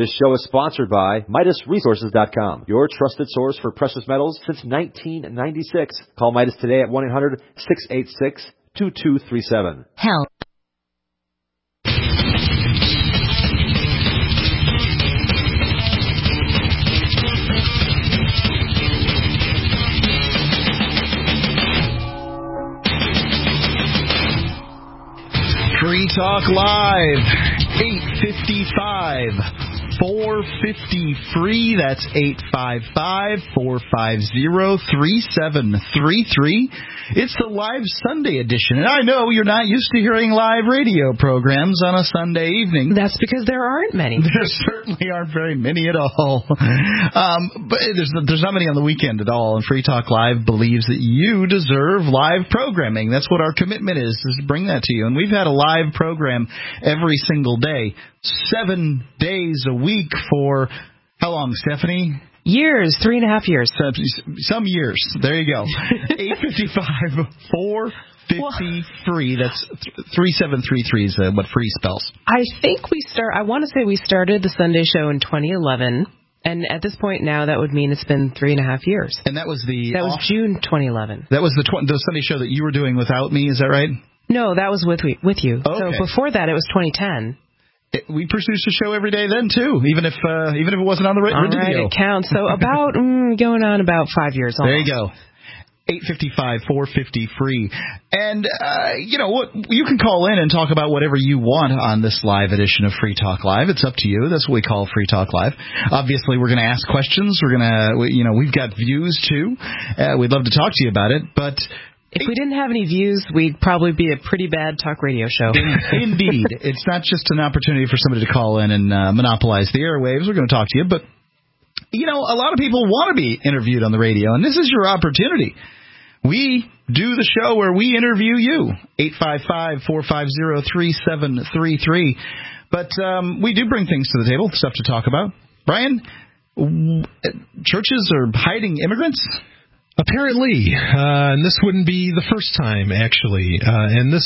This show is sponsored by MidasResources.com, your trusted source for precious metals since 1996. Call Midas today at 1-800-686-2237. Help. Free Talk Live, 855 450 free. That's 855-450-3733. It's the live Sunday edition. And I know you're not used to hearing live radio programs on a Sunday evening. That's because there aren't many. There certainly aren't very many at all. But there's not many on the weekend at all. And Free Talk Live believes that you deserve live programming. That's what our commitment is to bring that to you. And we've had a live program every single day, 7 days a week for how long, Stephanie? Years, 3.5 years. Some years. There you go. 855-450 free. That's 3733 is what free spells. I want to say we started the Sunday show in 2011. And at this point now, that would mean it's been 3.5 years. And that was June 2011. That was the Sunday show that you were doing without me. Is that right? No, that was with you. Okay. So before that, it was 2010. We produced a show every day then too, even if it wasn't on the radio. All right, it counts. So about going on about 5 years. Almost. There you go. 855-450 free. And you know what? You can call in and talk about whatever you want on this live edition of Free Talk Live. It's up to you. That's what we call Free Talk Live. Obviously, we're going to ask questions. We've got views too. We'd love to talk to you about it, but. If we didn't have any views, we'd probably be a pretty bad talk radio show. Indeed. It's not just an opportunity for somebody to call in and monopolize the airwaves. We're going to talk to you. But, you know, a lot of people want to be interviewed on the radio, and this is your opportunity. We do the show where we interview you, 855-450-3733. But we do bring things to the table, stuff to talk about. Brian, churches are hiding immigrants? Apparently, and this wouldn't be the first time, actually. And this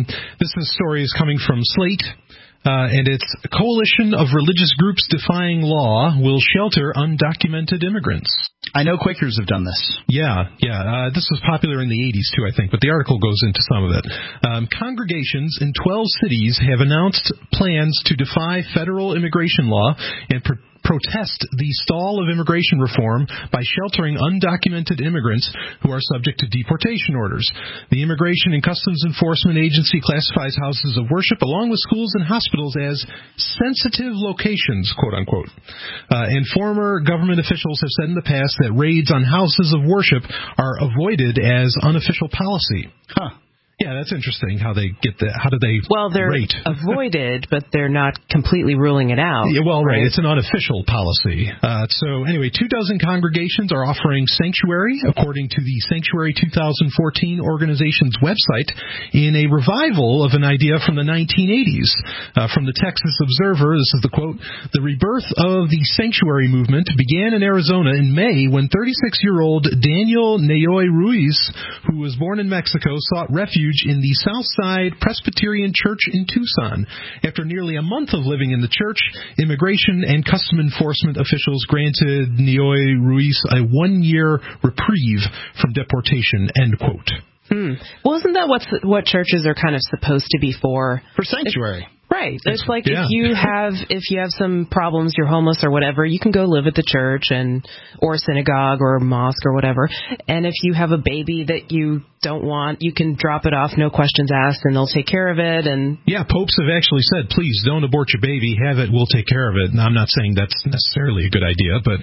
story is coming from Slate, and it's a coalition of religious groups defying law will shelter undocumented immigrants. I know Quakers have done this. Yeah. This was popular in the 80s, too, I think, but the article goes into some of it. Congregations in 12 cities have announced plans to defy federal immigration law and protest the stall of immigration reform by sheltering undocumented immigrants who are subject to deportation orders. The Immigration and Customs Enforcement Agency classifies houses of worship along with schools and hospitals as sensitive locations, quote unquote. And former government officials have said in the past that raids on houses of worship are avoided as unofficial policy. Huh. Yeah, that's interesting how they get that. How do they they're rate? Avoided, but they're not completely ruling it out. Yeah, right. It's an unofficial policy. So anyway, 24 congregations are offering sanctuary, according to the Sanctuary 2014 organization's website, in a revival of an idea from the 1980s. From the Texas Observer, this is the quote, "The rebirth of the sanctuary movement began in Arizona in May when 36-year-old Daniel Nayoy Ruiz, who was born in Mexico, sought refuge in the Southside Presbyterian Church in Tucson. After nearly a month of living in the church, Immigration and Custom Enforcement officials granted Nayoy Ruiz a 1-year reprieve from deportation," end quote. Well, isn't that what churches are kind of supposed to be for? For sanctuary. Right. It's like if you have some problems, you're homeless or whatever, you can go live at the church or a synagogue or a mosque or whatever. And if you have a baby that you don't want, you can drop it off, no questions asked, and they'll take care of it. And yeah, popes have actually said, please don't abort your baby, have it, we'll take care of it. And I'm not saying that's necessarily a good idea, but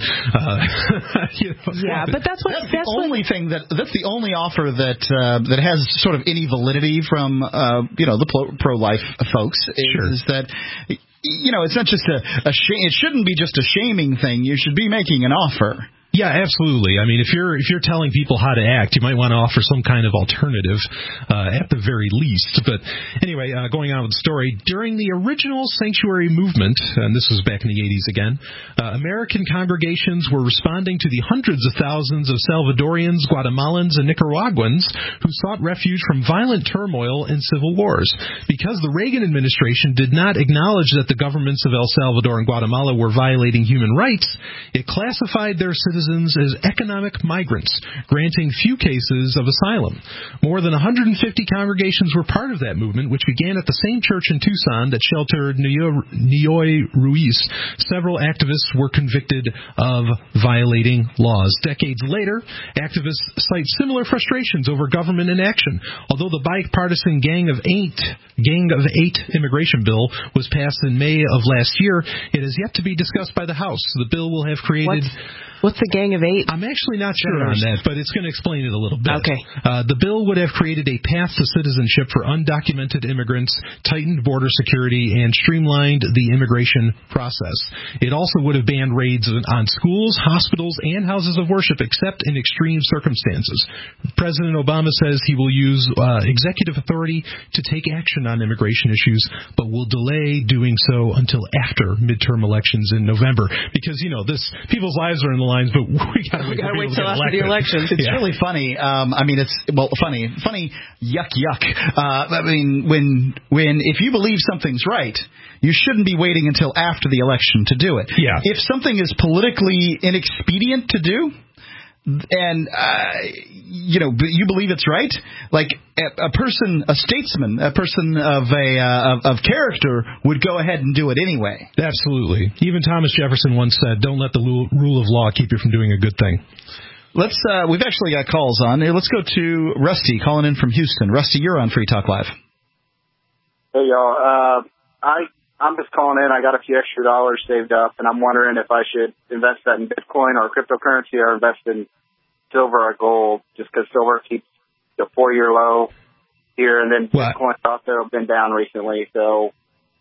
but that's the only offer that has sort of any validity from the pro-life folks is that it's not just a shame. It shouldn't be just a shaming thing. You should be making an offer. Yeah, absolutely. I mean, if you're telling people how to act, you might want to offer some kind of alternative at the very least. But anyway, going on with the story, during the original sanctuary movement, and this was back in the 80s again, American congregations were responding to the hundreds of thousands of Salvadorians, Guatemalans, and Nicaraguans who sought refuge from violent turmoil and civil wars. Because the Reagan administration did not acknowledge that the governments of El Salvador and Guatemala were violating human rights, it classified their citizens as economic migrants, granting few cases of asylum. More than 150 congregations were part of that movement, which began at the same church in Tucson that sheltered Nioy Ruiz. Several activists were convicted of violating laws. Decades later, activists cite similar frustrations over government inaction. Although the bipartisan Gang of Eight immigration bill was passed in May of last year, it is yet to be discussed by the House. The bill will have created... What's the Gang of Eight? I'm actually not sure on that, but it's going to explain it a little bit. Okay. The bill would have created a path to citizenship for undocumented immigrants, tightened border security, and streamlined the immigration process. It also would have banned raids on schools, hospitals, and houses of worship, except in extreme circumstances. President Obama says he will use executive authority to take action on immigration issues, but will delay doing so until after midterm elections in November. Because, people's lives are in the lines, but we got to wait till after the elections. It's really funny. Funny. Yuck. I mean, when if you believe something's right, you shouldn't be waiting until after the election to do it. Yeah. If something is politically inexpedient to do, and you believe it's right, like a statesman, a person of character would go ahead and do it anyway. Absolutely. Even Thomas Jefferson once said, "Don't let the rule of law keep you from doing a good thing." We've actually got calls on. Let's go to Rusty calling in from Houston. Rusty, you're on Free Talk Live. Hey y'all, I'm just calling in. I got a few extra dollars saved up, and I'm wondering if I should invest that in Bitcoin or cryptocurrency, or invest in silver or gold, just because silver keeps the 4-year low here, and then Bitcoin's also been down recently. So,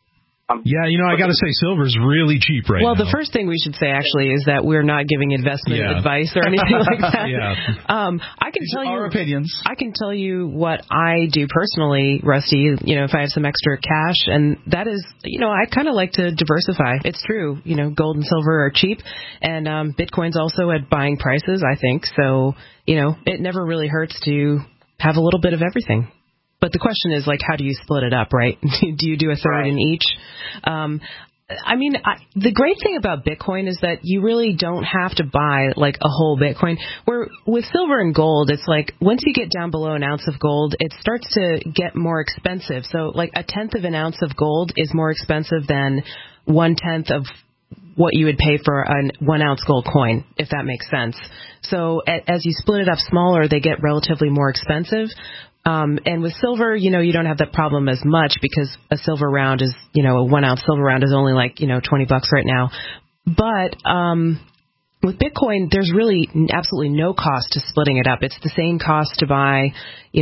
I got to say, silver's really cheap right now. Well, the first thing we should say, actually, is that we're not giving investment advice or anything like that. I can tell you our opinions. I can tell you what I do personally, Rusty. If I have some extra cash, and that is, I kind of like to diversify. It's true. Gold and silver are cheap, and Bitcoin's also at buying prices, I think. So, it never really hurts to have a little bit of everything. But the question is, how do you split it up, right? Do you do a third in each? The great thing about Bitcoin is that you really don't have to buy, a whole Bitcoin. Where with silver and gold, it's once you get down below an ounce of gold, it starts to get more expensive. So, a tenth of an ounce of gold is more expensive than 1/10 of what you would pay for a 1 ounce gold coin, if that makes sense. So, as you split it up smaller, they get relatively more expensive. And with silver, you don't have that problem as much because a silver round is, a 1 ounce silver round is only $20 right now. But with Bitcoin, there's really absolutely no cost to splitting it up. It's the same cost to buy,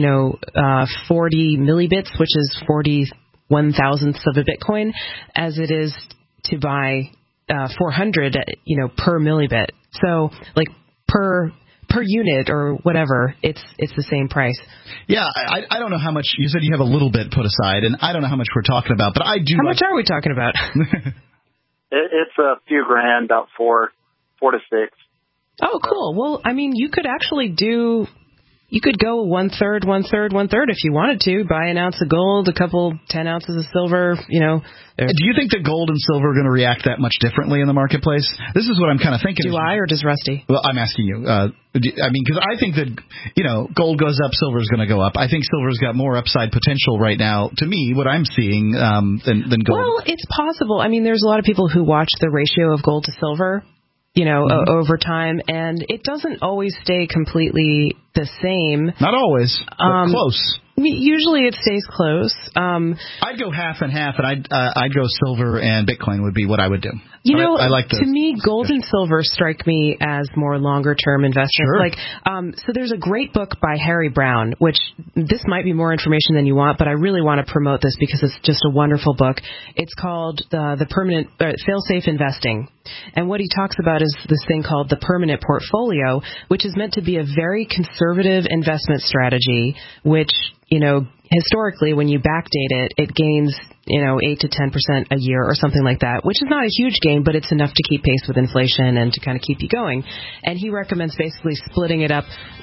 40 millibits, which is 41 thousandths of a Bitcoin, as it is to buy 400, per millibit. So, per unit or whatever, it's the same price. Yeah, I don't know how much. You said you have a little bit put aside, and I don't know how much we're talking about, but I do. How much are we talking about? It's a few grand, about 4 to 6. Oh, cool. Well, you could actually you could go 1/3, 1/3, 1/3 if you wanted to. Buy an ounce of gold, a couple 10 ounces of silver, Do you think that gold and silver are going to react that much differently in the marketplace? This is what I'm kind of thinking. Do I, or does Rusty? Well, I'm asking you. Because I think that, gold goes up, silver's going to go up. I think silver's got more upside potential right now, to me, what I'm seeing, than gold. Well, it's possible. There's a lot of people who watch the ratio of gold to silver, over time, and it doesn't always stay completely the same. Not always, but close. Usually it stays close. I'd go half and half, and I'd go silver and Bitcoin would be what I would do. I like those. To me, gold and silver strike me as more longer-term investments. Sure. So there's a great book by Harry Brown, which this might be more information than you want, but I really want to promote this because it's just a wonderful book. It's called the Permanent Fail-Safe Investing. And what he talks about is this thing called the permanent portfolio, which is meant to be a very conservative investment strategy, which, historically, when you backdate it, it gains, 8 to 10% a year or something like that, which is not a huge gain, but it's enough to keep pace with inflation and to kind of keep you going. And he recommends basically splitting it up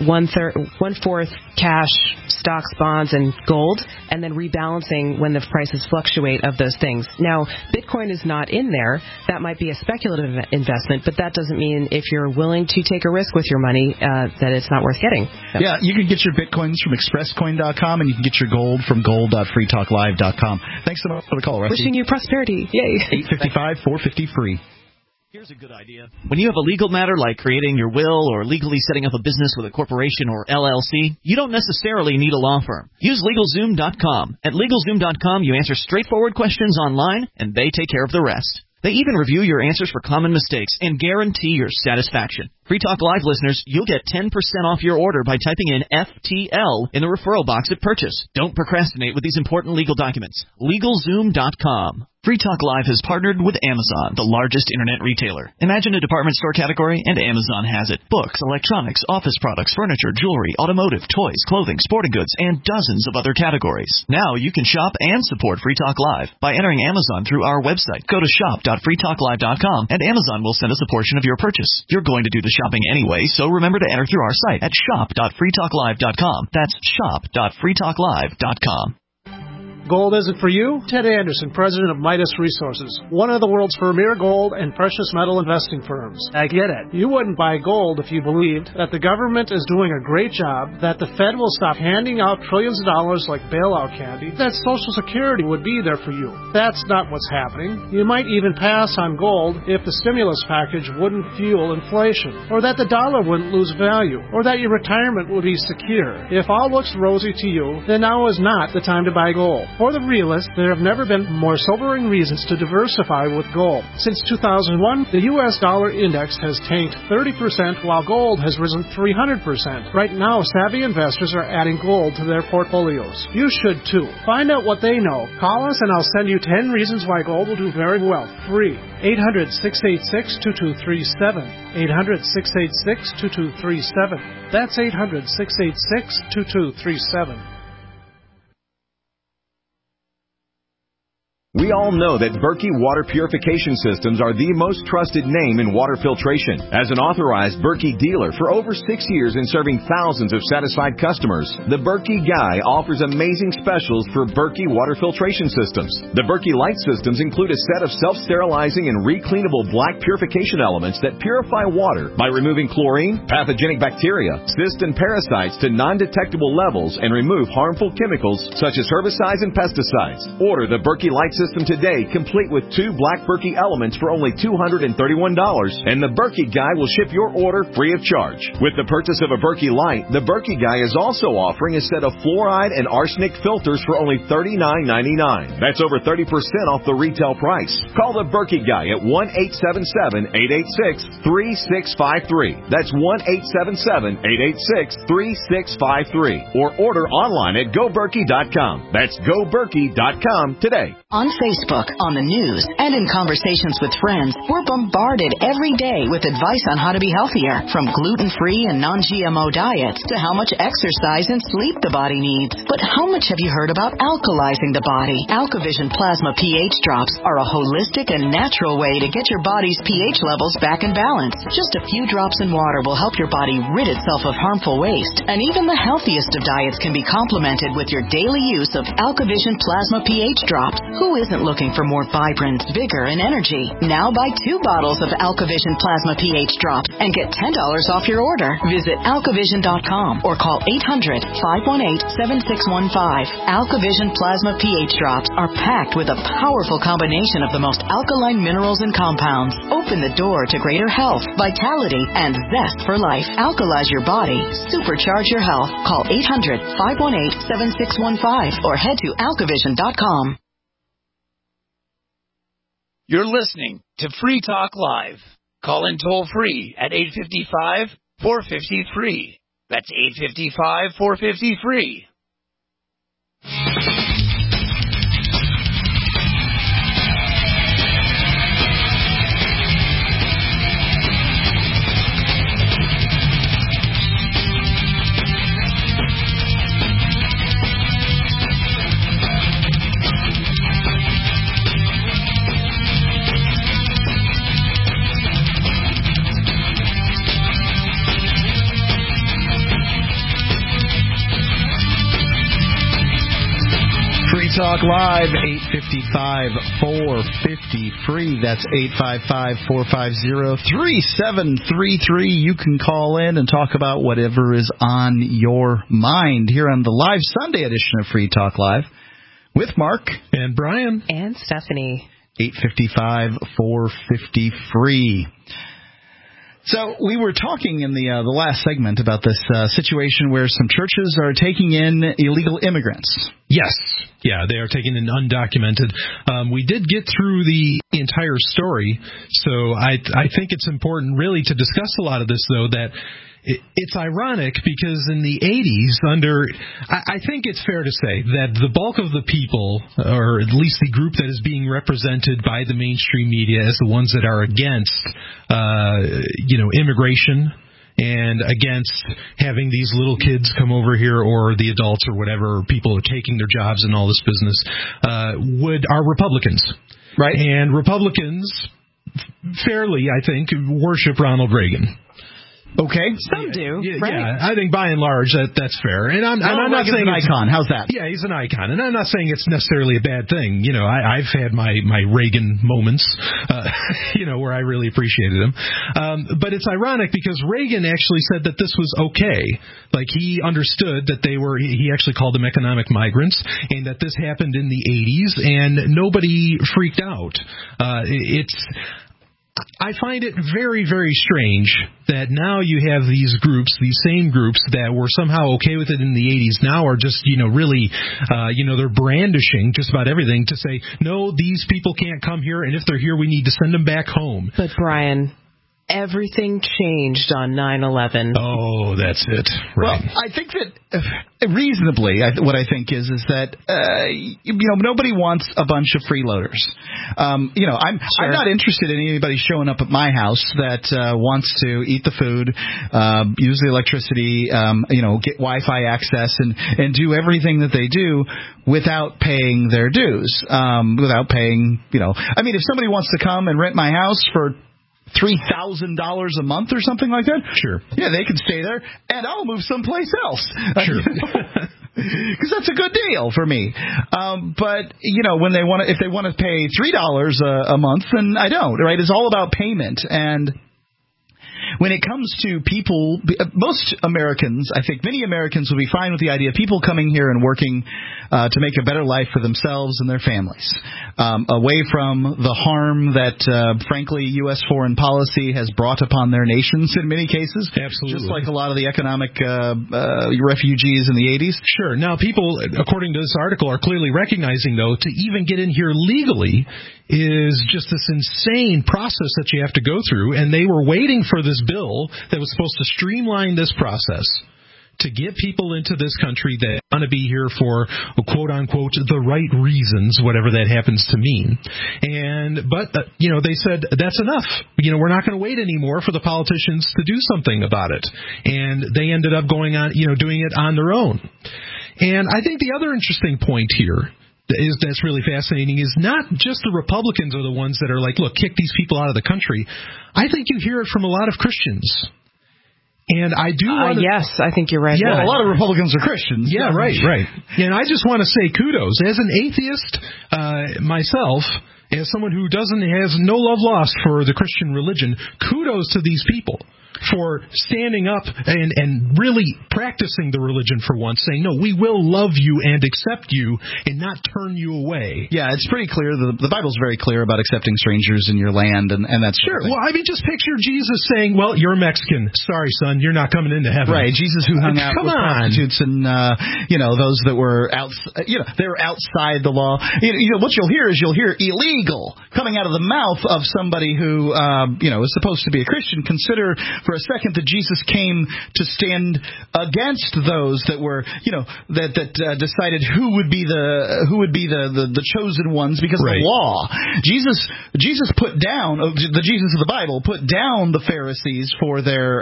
1/4 cash, stocks, bonds, and gold, and then rebalancing when the prices fluctuate of those things. Now, Bitcoin is not in there. That might be a speculative investment, but that doesn't mean if you're willing to take a risk with your money that it's not worth getting. So. Yeah, you can get your Bitcoins from expresscoin.com, and you can get your gold from gold.freetalklive.com. Thanks so much for the call, Rusty. Wishing you prosperity. Yay. 855-450-FREE. Here's a good idea. When you have a legal matter like creating your will or legally setting up a business with a corporation or LLC, you don't necessarily need a law firm. Use LegalZoom.com. At LegalZoom.com, you answer straightforward questions online, and they take care of the rest. They even review your answers for common mistakes and guarantee your satisfaction. Free Talk Live listeners, you'll get 10% off your order by typing in FTL in the referral box at purchase. Don't procrastinate with these important legal documents. LegalZoom.com. Free Talk Live has partnered with Amazon, the largest internet retailer. Imagine a department store category, and Amazon has it. Books, electronics, office products, furniture, jewelry, automotive, toys, clothing, sporting goods, and dozens of other categories. Now you can shop and support Free Talk Live by entering Amazon through our website. Go to shop.freetalklive.com, and Amazon will send us a portion of your purchase. You're going to do the shopping anyway, so remember to enter through our site at shop.freetalklive.com. That's shop.freetalklive.com. Gold isn't for you? Ted Anderson, president of Midas Resources, one of the world's premier gold and precious metal investing firms. I get it. You wouldn't buy gold if you believed that the government is doing a great job, that the Fed will stop handing out trillions of dollars like bailout candy, that Social Security would be there for you. That's not what's happening. You might even pass on gold if the stimulus package wouldn't fuel inflation, or that the dollar wouldn't lose value, or that your retirement would be secure. If all looks rosy to you, then now is not the time to buy gold. For the realist, there have never been more sobering reasons to diversify with gold. Since 2001, the U.S. dollar index has tanked 30%, while gold has risen 300%. Right now, savvy investors are adding gold to their portfolios. You should too. Find out what they know. Call us and I'll send you 10 reasons why gold will do very well. Free. 800-686-2237. 800-686-2237. That's 800-686-2237. We all know that Berkey Water Purification Systems are the most trusted name in water filtration. As an authorized Berkey dealer for over 6 years and serving thousands of satisfied customers, the Berkey Guy offers amazing specials for Berkey Water Filtration Systems. The Berkey Light Systems include a set of self-sterilizing and recleanable black purification elements that purify water by removing chlorine, pathogenic bacteria, cysts, and parasites to non-detectable levels and remove harmful chemicals such as herbicides and pesticides. Order the Berkey Light System today, complete with 2 black Berkey elements for only $231, and the Berkey Guy will ship your order free of charge. With the purchase of a Berkey Light, the Berkey Guy is also offering a set of fluoride and arsenic filters for only $39.99. That's over 30% off the retail price. Call the Berkey Guy at 1-877-886-3653. That's 1-877-886-3653. Or order online at GoBerkey.com. That's GoBerkey.com today. On Facebook, on the news, and in conversations with friends, we're bombarded every day with advice on how to be healthier, from gluten-free and non-GMO diets to how much exercise and sleep the body needs. But how much have you heard about alkalizing the body? AlkaVision Plasma pH drops are a holistic and natural way to get your body's pH levels back in balance. Just a few drops in water will help your body rid itself of harmful waste, and even the healthiest of diets can be complemented with your daily use of AlkaVision Plasma pH drops. Who isn't looking for more vibrance, vigor, and energy? Now buy 2 bottles of AlkaVision Plasma pH drops and get $10 off your order. Visit AlkaVision.com or call 800-518-7615. AlkaVision Plasma pH drops are packed with a powerful combination of the most alkaline minerals and compounds. Open the door to greater health, vitality, and zest for life. Alkalize your body. Supercharge your health. Call 800-518-7615 or head to AlkaVision.com. You're listening to Free Talk Live. Call in toll free at 855-450-FREE. That's 855-450-FREE. Talk Live, 855-450-FREE. That's 855-450-3733. You can call in and talk about whatever is on your mind here on the live Sunday edition of Free Talk Live with Mark and Brian and Stephanie. 855-450-FREE. So we were talking in the last segment about this situation where some churches are taking in illegal immigrants. Yes. Yeah, they are taking in undocumented. We did get through the entire story, so I think it's important really to discuss a lot of this, though, that it's ironic because in the 80s, I think it's fair to say that the bulk of the people, or at least the group that is being represented by the mainstream media as the ones that are against, immigration and against having these little kids come over here or the adults or whatever, or people are taking their jobs and all this business, are Republicans. Right. And Republicans, fairly, I think, worship Ronald Reagan. Okay. Some do, right? Yeah, I think by and large that's fair. And I'm not saying an icon. How's that? Yeah, he's an icon. And I'm not saying it's necessarily a bad thing. You know, I've had my Reagan moments, where I really appreciated him. But it's ironic because Reagan actually said that this was okay. Like, he understood that he actually called them economic migrants, and that this happened in the 80s, and nobody freaked out. I find it very, very strange that now you have these same groups that were somehow okay with it in the 80s now are just, really, they're brandishing just about everything to say, no, these people can't come here, and if they're here, we need to send them back home. But, Brian, everything changed on 9/11. Oh, that's it. Right. Well, I think that reasonably, what I think is that nobody wants a bunch of freeloaders. I'm not interested in anybody showing up at my house that wants to eat the food, use the electricity, get Wi-Fi access, and do everything that they do without paying their dues. Without paying, if somebody wants to come and rent my house for $3,000 a month or something like that. Sure. Yeah, they can stay there, and I'll move someplace else. Sure. Because that's a good deal for me. But when if they want to pay $3 a month, then I don't. Right? It's all about payment. And when it comes to people, most Americans, I think many Americans will be fine with the idea of people coming here and working to make a better life for themselves and their families, away from the harm that, frankly, U.S. foreign policy has brought upon their nations in many cases. Absolutely. Just like a lot of the economic refugees in the 80s. Sure. Now, people, according to this article, are clearly recognizing, though, to even get in here legally is just this insane process that you have to go through, and they were waiting for this bill that was supposed to streamline this process to get people into this country that want to be here for, quote-unquote, the right reasons, whatever that happens to mean. But they said, that's enough. We're not going to wait anymore for the politicians to do something about it. And they ended up going on, doing it on their own. And I think the other interesting point here that's really fascinating is not just the Republicans are the ones that are like, look, kick these people out of the country. I think you hear it from a lot of Christians. And I do want to... Yes, I think you're right. Yeah, a lot of Republicans are Christians. Yeah, right. And I just want to say kudos. As an atheist myself, as someone who has no love lost for the Christian religion, kudos to these people for standing up and really practicing the religion for once, saying, no, we will love you and accept you and not turn you away. Yeah, it's pretty clear. The Bible's very clear about accepting strangers in your land and that's sure. Well, I mean, just picture Jesus saying, well, you're Mexican. Sorry, son, you're not coming into heaven. Right, Jesus who hung out with prostitutes and, those that were they were outside the law. What you'll hear illegal coming out of the mouth of somebody who, is supposed to be a Christian. Consider for a second that Jesus came to stand against those that were, decided who would be the chosen ones because of the law. Jesus put down, the Jesus of the Bible put down the Pharisees for their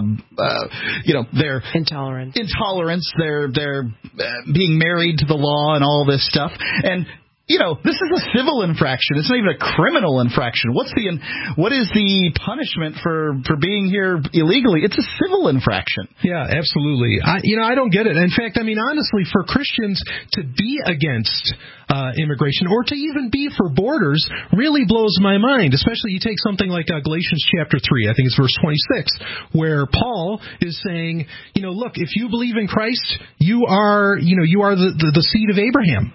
intolerance, their being married to the law and all this stuff. And this is a civil infraction. It's not even a criminal infraction. What is the punishment for being here illegally? It's a civil infraction. Yeah, absolutely. I don't get it. In fact, I mean, honestly, for Christians to be against immigration or to even be for borders really blows my mind, especially you take something like Galatians chapter 3, I think it's verse 26, where Paul is saying, look, if you believe in Christ, you are the seed of Abraham.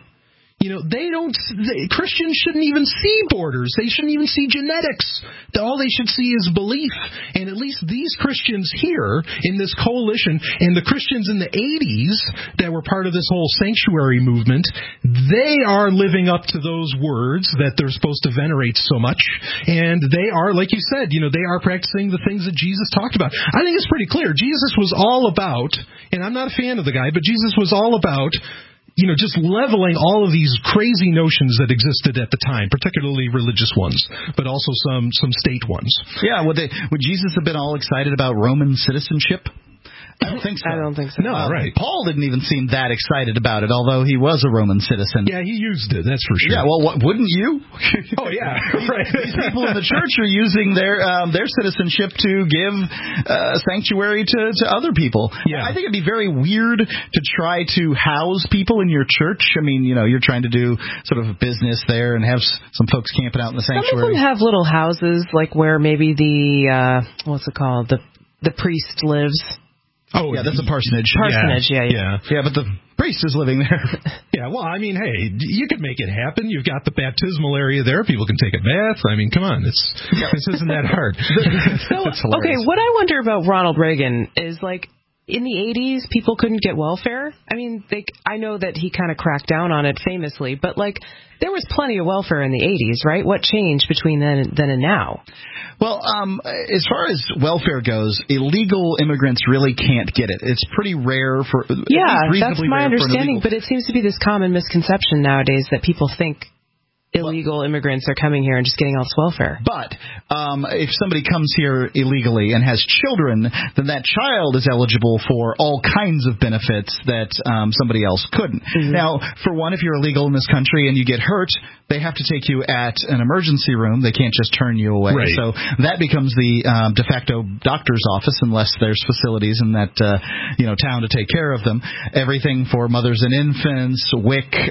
Christians shouldn't even see borders. They shouldn't even see genetics. All they should see is belief. And at least these Christians here in this coalition and the Christians in the 80s that were part of this whole sanctuary movement, they are living up to those words that they're supposed to venerate so much. And they are, like you said, they are practicing the things that Jesus talked about. I think it's pretty clear. Jesus was all about, and I'm not a fan of the guy, but Jesus was all about just leveling all of these crazy notions that existed at the time, particularly religious ones, but also some state ones. Yeah, would Jesus have been all excited about Roman citizenship? I don't think so. No, right. Paul didn't even seem that excited about it, although he was a Roman citizen. Yeah, he used it, that's for sure. Yeah, well, wouldn't you? Oh, yeah, right. These people in the church are using their citizenship to give sanctuary to other people. Yeah. I think it'd be very weird to try to house people in your church. I mean, you're trying to do sort of a business there and have some folks camping out in the sanctuary. Some of them have little houses, like where maybe the, what's it called, the priest lives. Oh, yeah, that's a parsonage. Yeah, but the priest is living there. Yeah, well, I mean, hey, you could make it happen. You've got the baptismal area there. People can take a bath. I mean, come on. This isn't that hard. Okay, what I wonder about Ronald Reagan is, like, in the 80s, people couldn't get welfare. I mean, I know that he kind of cracked down on it famously, but, like, there was plenty of welfare in the 80s, right? What changed between then and now? Well, as far as welfare goes, illegal immigrants really can't get it. It's pretty rare for... Yeah, that's my understanding, but it seems to be this common misconception nowadays that people think illegal immigrants are coming here and just getting all this welfare. But if somebody comes here illegally and has children, then that child is eligible for all kinds of benefits that somebody else couldn't. Mm-hmm. Now, for one, if you're illegal in this country and you get hurt, they have to take you at an emergency room. They can't just turn you away. Right. So that becomes the de facto doctor's office unless there's facilities in that town to take care of them. Everything for mothers and infants, WIC,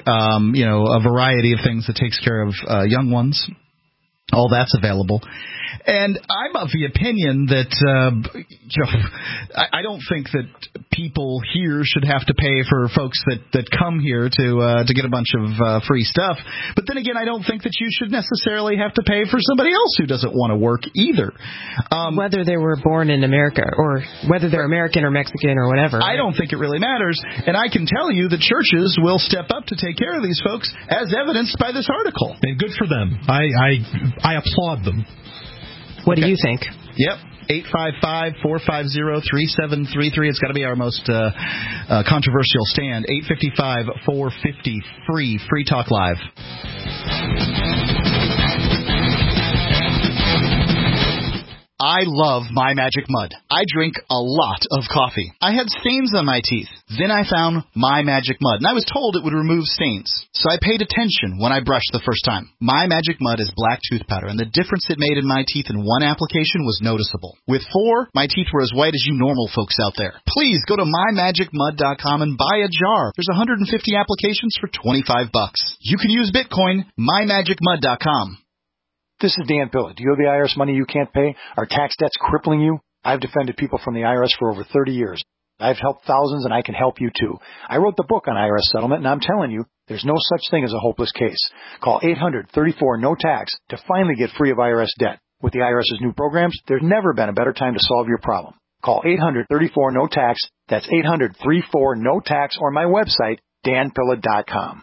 a variety of things that takes care of young ones. All that's available. And I'm of the opinion that, I don't think that people here should have to pay for folks that come here to get a bunch of free stuff. But then again, I don't think that you should necessarily have to pay for somebody else who doesn't want to work either. Whether they were born in America or whether they're American or Mexican or whatever. I don't think it really matters. And I can tell you that churches will step up to take care of these folks, as evidenced by this article. And good for them. I applaud them. What do you think? Yep. 855-450-3733. It's got to be our most controversial stand. 855-450-FREE. Free Talk Live. I love My Magic Mud. I drink a lot of coffee. I had stains on my teeth. Then I found My Magic Mud, and I was told it would remove stains. So I paid attention when I brushed the first time. My Magic Mud is black tooth powder, and the difference it made in my teeth in one application was noticeable. With 4, my teeth were as white as you normal folks out there. Please go to mymagicmud.com and buy a jar. There's 150 applications for $25. You can use Bitcoin. mymagicmud.com. This is Dan Pilla. Do you have the IRS money you can't pay? Are tax debts crippling you? I've defended people from the IRS for over 30 years. I've helped thousands, and I can help you too. I wrote the book on IRS settlement, and I'm telling you, there's no such thing as a hopeless case. Call 800-34-NO-TAX to finally get free of IRS debt. With the IRS's new programs, there's never been a better time to solve your problem. Call 800-34-NO-TAX. That's 800-34-NO-TAX, or my website, danpilla.com.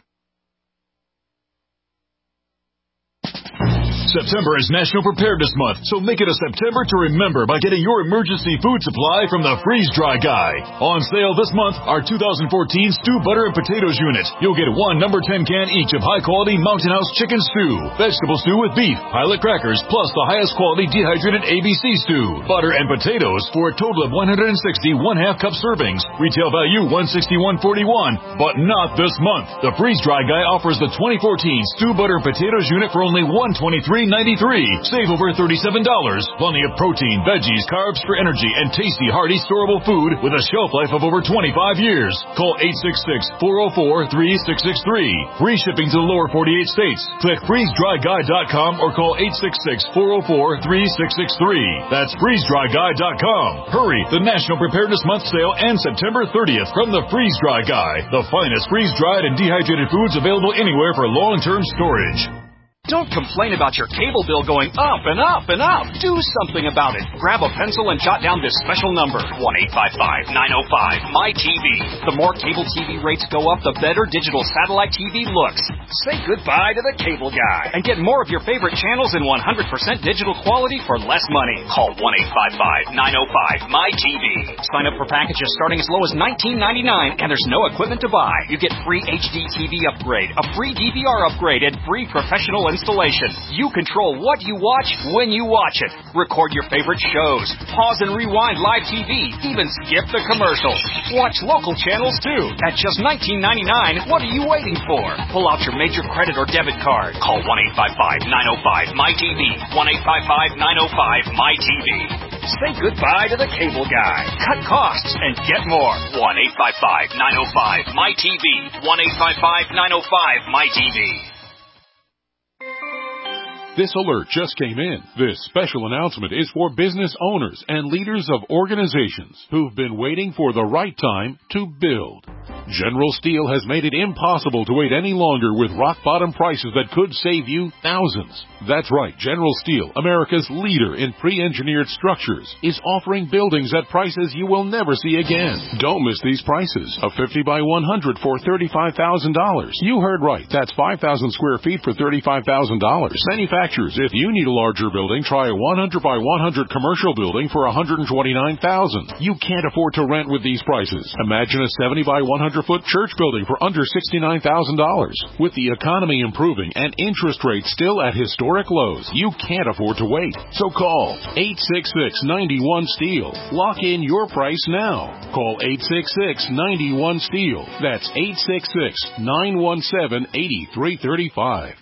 September is National Preparedness Month, so make it a September to remember by getting your emergency food supply from the Freeze Dry Guy. On sale this month, our 2014 Stew Butter and Potatoes unit. You'll get 1 number 10 can each of high-quality Mountain House chicken stew, vegetable stew with beef, pilot crackers, plus the highest quality dehydrated ABC stew, butter and potatoes for a total of 160 1/2 cup servings. Retail value $161.41, but not this month. The Freeze Dry Guy offers the 2014 Stew Butter and Potatoes unit for only $123.93. Save over $37. Plenty of protein, veggies, carbs for energy, and tasty, hearty, storable food with a shelf life of over 25 years. Call 866-404-3663. Free shipping to the lower 48 states. Click freezedryguy.com or call 866-404-3663. That's freezedryguy.com. Hurry! The National Preparedness Month sale ends September 30th from the Freeze Dry Guy. The finest freeze-dried and dehydrated foods available anywhere for long-term storage. Don't complain about your cable bill going up and up and up. Do something about it. Grab a pencil and jot down this special number, 1-855-905-MY-TV. The more cable TV rates go up, the better digital satellite TV looks. Say goodbye to the cable guy and get more of your favorite channels in 100% digital quality for less money. Call 1-855-905-MY-TV. Sign up for packages starting as low as $19.99, and there's no equipment to buy. You get free HD TV upgrade, a free DVR upgrade, and free professional installation. You control what you watch when you watch it. Record your favorite shows. Pause and rewind live TV. Even skip the commercials. Watch local channels too. At just $19.99, what are you waiting for? Pull out your major credit or debit card. Call 1-855-905-MY-TV. 1-855-905-MY-TV. Say goodbye to the cable guy. Cut costs and get more. 1-855-905-MY-TV. 1-855-905-MY-TV. This alert just came in. This special announcement is for business owners and leaders of organizations who've been waiting for the right time to build. General Steel has made it impossible to wait any longer with rock-bottom prices that could save you thousands. That's right, General Steel, America's leader in pre-engineered structures, is offering buildings at prices you will never see again. Don't miss these prices. A 50 by 100 for $35,000. You heard right. That's 5,000 square feet for $35,000. Manufacturers, if you need a larger building, try a 100 by 100 commercial building for $129,000. You can't afford to rent with these prices. Imagine a 70 by 100-foot church building for under $69,000. With the economy improving and interest rates still at historic lows, you can't afford to wait. So call 866-91-STEEL. Lock in your price now. Call 866-91-STEEL. That's 866-917-8335.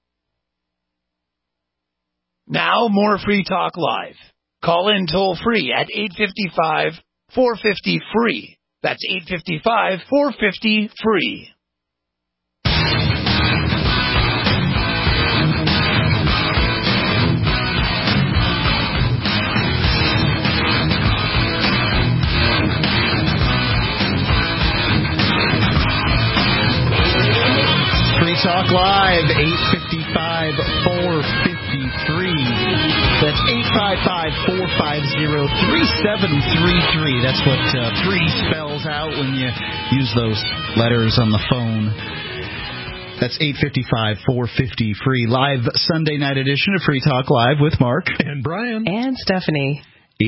Now more Free Talk Live. Call in toll free at 855-450-FREE. That's 855-450-FREE. Free Talk Live, 855-450-FREE. That's 855-450-3733. That's what free spells out when you use those letters on the phone. That's 855-450-FREE. Live Sunday night edition of Free Talk Live with Mark. And Brian. And Stephanie.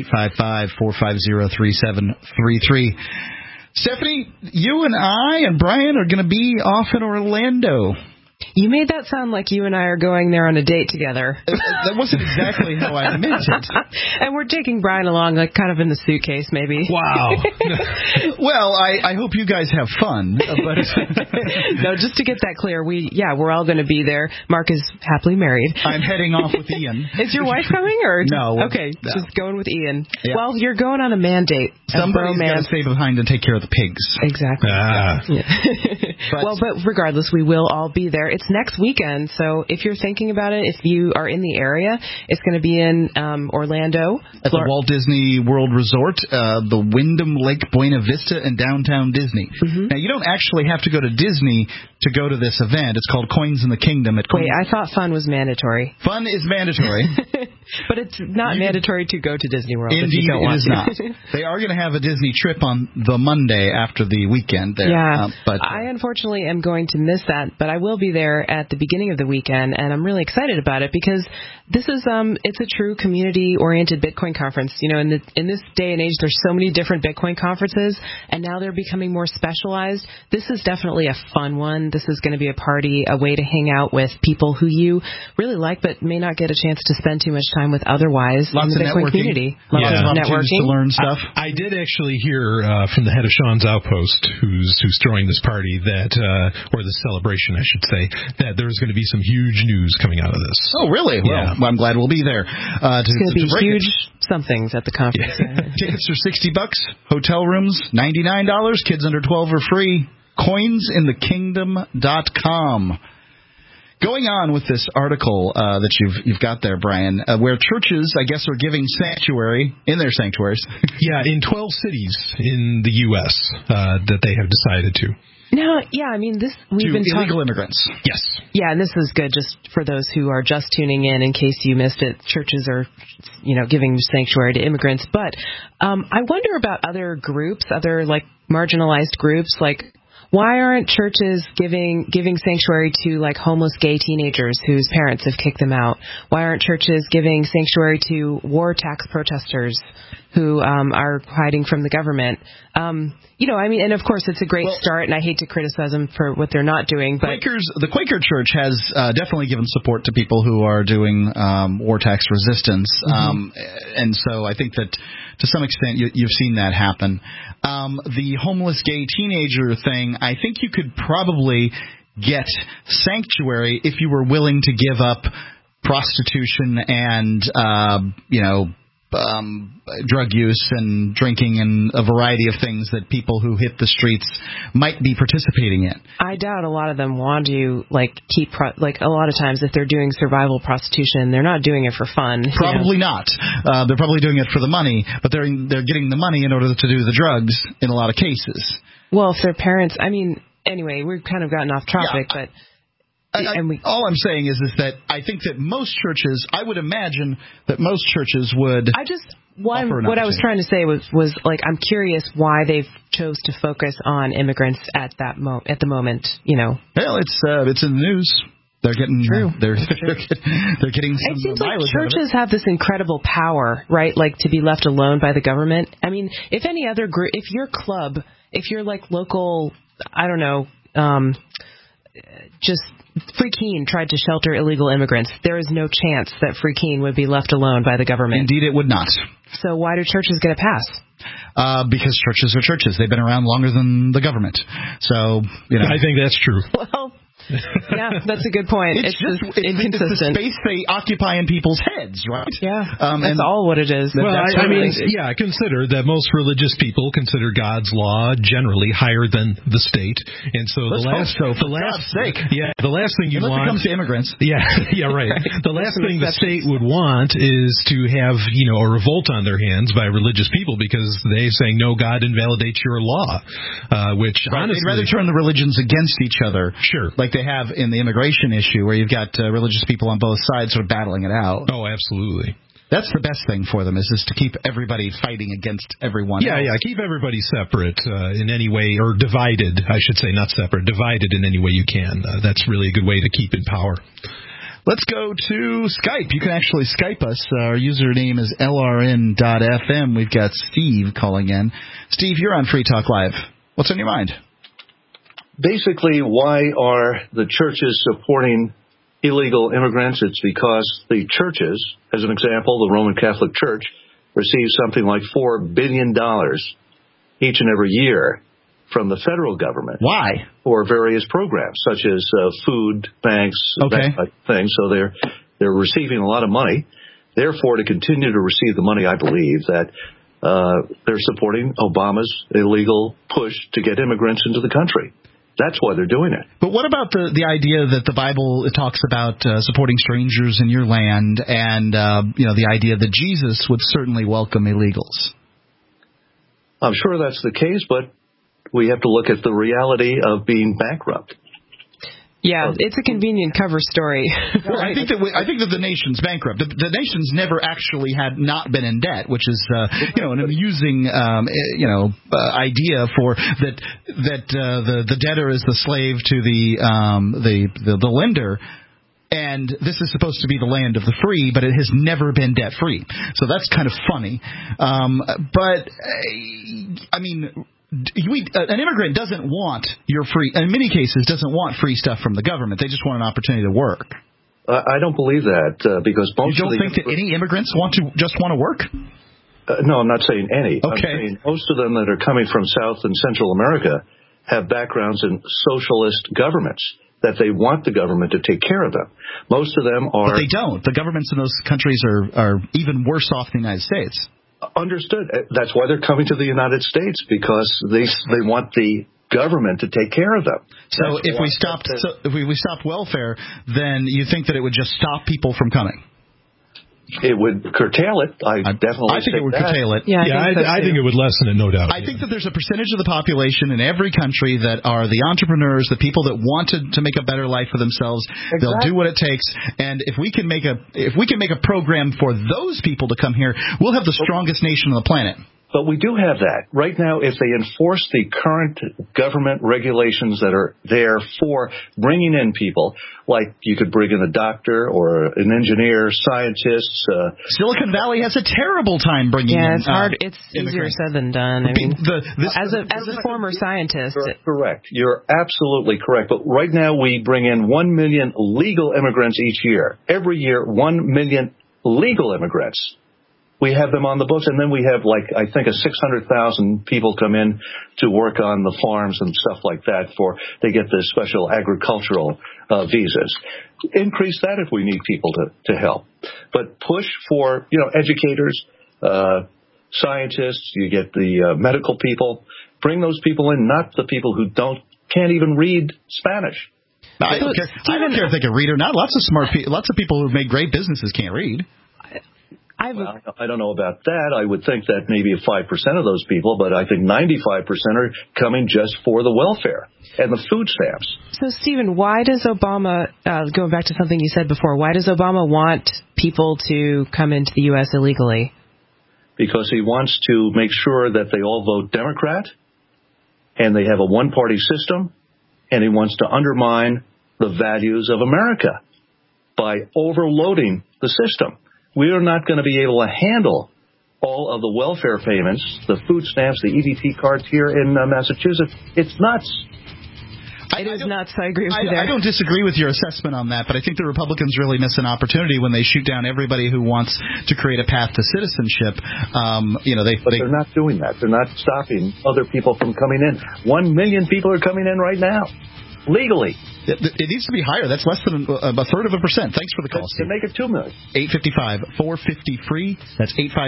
855-450-3733. Stephanie, you and I and Brian are going to be off in Orlando. You made that sound like you and I are going there on a date together. That wasn't exactly how I meant it. And we're taking Brian along, like kind of in the suitcase, maybe. Wow. Well, I hope you guys have fun. But no, just to get that clear, we're all going to be there. Mark is happily married. I'm heading off with Ian. Is your wife coming or no? Okay, no. Just going with Ian. Yeah. Well, you're going on a mandate. Somebody's got to stay behind and take care of the pigs. Exactly. But regardless, we will all be there. It's next weekend, so if you're thinking about it, if you are in the area, it's going to be in Orlando. At the Walt Disney World Resort, the Wyndham Lake Buena Vista in downtown Disney. Mm-hmm. Now, you don't actually have to go to Disney to go to this event. It's called Coins in the Kingdom. Wait, I thought fun was mandatory. Fun is mandatory. But it's not mandatory to go to Disney World. Indeed, if you don't want it is not. They are going to have a Disney trip on the Monday after the weekend there. Yeah, but I unfortunately am going to miss that, but I will be there at the beginning of the weekend, and I'm really excited about it because this is it's a true community-oriented Bitcoin conference. You know, in this day and age, there's so many different Bitcoin conferences, and now they're becoming more specialized. This is definitely a fun one. This is going to be a party, a way to hang out with people who you really like, but may not get a chance to spend too much time with otherwise Lots in the Bitcoin community. Lots of networking. To learn stuff. I did actually hear from the head of Sean's Outpost, who's throwing this party, that or the celebration, I should say, that there's going to be some huge news coming out of this. Oh, really? Yeah. Well, I'm glad we'll be there. It's going to be huge somethings at the conference. Yeah. Tickets are $60. Hotel rooms $99. Kids under 12 are free. Coinsinthekingdom.com. Going on with this article that you've got there, Brian, where churches, I guess, are giving sanctuary in their sanctuaries. Yeah, in 12 cities in the U.S. That they have decided to. No, yeah, I mean, we've been illegal immigrants. Yes. Yeah, and this is good just for those who are just tuning in case you missed it. Churches are, giving sanctuary to immigrants. But I wonder about other groups, other, marginalized groups, why aren't churches giving sanctuary to homeless gay teenagers whose parents have kicked them out? Why aren't churches giving sanctuary to war tax protesters who are hiding from the government? And of course it's a great start, and I hate to criticize them for what they're not doing. But the Quaker Church has definitely given support to people who are doing war tax resistance, and so I think that to some extent you've seen that happen. The homeless gay teenager thing, I think you could probably get sanctuary if you were willing to give up prostitution and drug use and drinking and a variety of things that people who hit the streets might be participating in. I doubt a lot of them want to keep a lot of times if they're doing survival prostitution, they're not doing it for fun. Probably not. They're probably doing it for the money, but they're getting the money in order to do the drugs in a lot of cases. Well, if their parents, anyway, we've kind of gotten off topic, but. All I'm saying is that I think that most churches, I would imagine that most churches would. What I was trying to say was I'm curious why they've chose to focus on immigrants at the moment. Well, it's in the news. They're getting they're getting some It seems mileage like churches have this incredible power, right? To be left alone by the government. I mean, if any other group, if your club, if you're local, I don't know, just. Free Keene tried to shelter illegal immigrants. There is no chance that Free Keene would be left alone by the government. Indeed, it would not. So why do churches get a pass? Because churches are churches. They've been around longer than the government. So, I think that's true. Well, yeah, that's a good point. It's just inconsistent. It's the space they occupy in people's heads, right? Yeah, that's all what it is. Well, consider that most religious people consider God's law generally higher than the state, and so the last thing you want, when it comes to immigrants, right. The last thing the state would want is to have a revolt on their hands by religious people because they're saying no, God invalidates your law, which honestly they'd rather turn the religions against each other. Sure. Like they have in the immigration issue where you've got religious people on both sides sort of battling it out. Oh, absolutely. That's the best thing for them is to keep everybody fighting against everyone else. Yeah, keep everybody separate in any way, or divided, I should say, not separate, divided in any way you can. That's really a good way to keep in power. Let's go to Skype. You can actually Skype us. Our username is LRN.FM. We've got Steve calling in. Steve, you're on Free Talk Live. What's on your mind? basically, why are the churches supporting illegal immigrants? It's because the churches, as an example, the Roman Catholic Church, receives something like $4 billion each and every year from the federal government. Why? For various programs, such as food banks, that type of thing. So they're receiving a lot of money. Therefore, to continue to receive the money, I believe that they're supporting Obama's illegal push to get immigrants into the country. That's why they're doing it. But what about the idea that the Bible talks about supporting strangers in your land, and the idea that Jesus would certainly welcome illegals? I'm sure that's the case, but we have to look at the reality of being bankrupt. Yeah, it's a convenient cover story. Well, I think that the nation's bankrupt. The nation's never actually had not been in debt, which is an amusing idea for that the debtor is the slave to the lender. And this is supposed to be the land of the free, but it has never been debt-free. So that's kind of funny. An immigrant doesn't want your free, in many cases, doesn't want free stuff from the government. They just want an opportunity to work. I don't believe that because most you don't think that any immigrants want to work? No, I'm not saying any. Okay. I'm saying most of them that are coming from South and Central America have backgrounds in socialist governments that they want the government to take care of them. Most of them are. But they don't. The governments in those countries are even worse off than the United States. Understood. That's why they're coming to the United States, because they want the government to take care of them. So if we stopped welfare, then you think that it would just stop people from coming? It would curtail it. I think it would curtail it. Yeah, I think it would lessen it, no doubt. I think that there's a percentage of the population in every country that are the entrepreneurs, the people that want to make a better life for themselves. Exactly. They'll do what it takes. And if we can make a program for those people to come here, we'll have the strongest nation on the planet. But we do have that. Right now, if they enforce the current government regulations that are there for bringing in people, like you could bring in a doctor or an engineer, scientists. Silicon Valley has a terrible time bringing in. Yeah, it's hard. It's easier said than done. I mean, as a former scientist. Correct. You're absolutely correct. But right now, we bring in 1 million legal immigrants each year. Every year, 1 million legal immigrants. We have them on the books, and then we have, I think, 600,000 people come in to work on the farms and stuff like that. They get the special agricultural visas. Increase that if we need people to help. But push for, educators, scientists, you get the medical people. Bring those people in, not the people who can't even read Spanish. I don't care if they can read or not. Lots of smart people, lots of people who've made great businesses can't read. Well, I don't know about that. I would think that maybe 5% of those people, but I think 95% are coming just for the welfare and the food stamps. So, Stephen, why does Obama, going back to something you said before, why does Obama want people to come into the U.S. illegally? Because he wants to make sure that they all vote Democrat and they have a one-party system, and he wants to undermine the values of America by overloading the system. We are not going to be able to handle all of the welfare payments, the food stamps, the EBT cards here in Massachusetts. It's nuts. It is nuts. I agree with you there. I don't disagree with your assessment on that, but I think the Republicans really miss an opportunity when they shoot down everybody who wants to create a path to citizenship. But they're not doing that. They're not stopping other people from coming in. 1 million people are coming in right now, legally. It needs to be higher. That's less than a third of a percent. Thanks for the call, Steve. Make it 2 million. 855-450-FREE. That's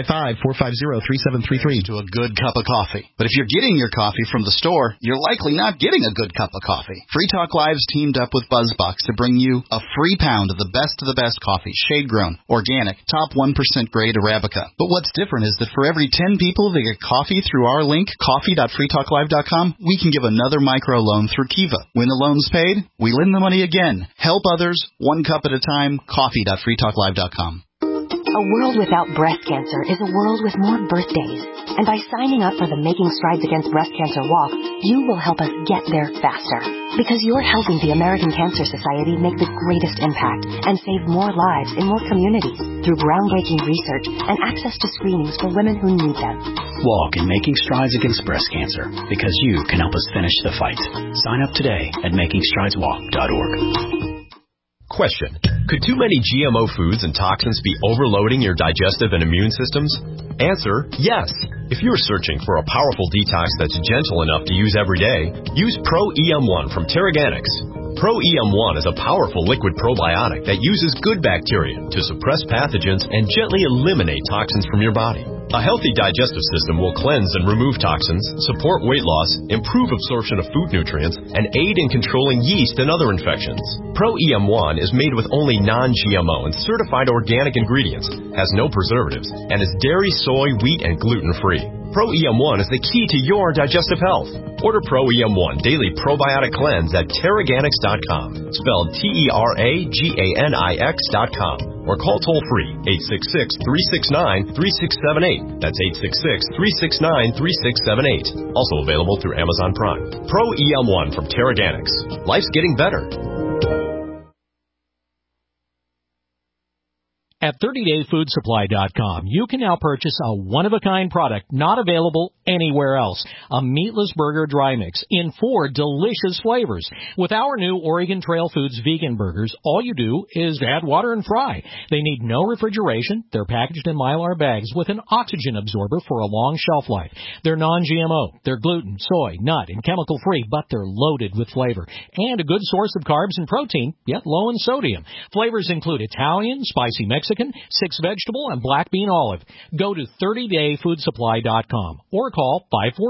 855-450-3733. To a good cup of coffee. But if you're getting your coffee from the store, you're likely not getting a good cup of coffee. Free Talk Live's teamed up with BuzzBox to bring you a free pound of the best coffee, shade-grown, organic, top 1% grade Arabica. But what's different is that for every 10 people that get coffee through our link, coffee.freetalklive.com, we can give another micro loan through Kiva. When the loan's paid, we lend the money again. Help others, one cup at a time. Coffee.freetalklive.com. A world without breast cancer is a world with more birthdays, And by signing up for the Making Strides Against Breast Cancer Walk, you will help us get there faster. Because you're helping the American Cancer Society make the greatest impact and save more lives in more communities through groundbreaking research and access to screenings for women who need them. Walk in Making Strides Against Breast Cancer, because you can help us finish the fight. Sign up today at makingstrideswalk.org. Question: could too many GMO foods and toxins be overloading your digestive and immune systems? Answer: yes. If you're searching for a powerful detox that's gentle enough to use every day, use Pro-EM1 from Terraganics. Pro-EM1 is a powerful liquid probiotic that uses good bacteria to suppress pathogens and gently eliminate toxins from your body. A healthy digestive system will cleanse and remove toxins, support weight loss, improve absorption of food nutrients, and aid in controlling yeast and other infections. Pro-EM1 is made with only non-GMO and certified organic ingredients, has no preservatives, and is dairy, soy, wheat, and gluten-free. Pro-EM1 is the key to your digestive health. Order Pro-EM1 Daily Probiotic Cleanse at Terraganics.com, spelled Terraganix.com, or call toll-free 866-369-3678. That's 866-369-3678. Also available through Amazon Prime. Pro-EM1 from Terraganics. Life's getting better. At 30dayfoodsupply.com, you can now purchase a one-of-a-kind product not available anywhere else. A meatless burger dry mix in 4 delicious flavors. With our new Oregon Trail Foods vegan burgers, all you do is add water and fry. They need no refrigeration. They're packaged in Mylar bags with an oxygen absorber for a long shelf life. They're non-GMO. They're gluten, soy, nut, and chemical-free, but they're loaded with flavor. And a good source of carbs and protein, yet low in sodium. Flavors include Italian, spicy Mexican, 6 vegetable, and black bean olive. Go to 30dayfoodsupply.com or call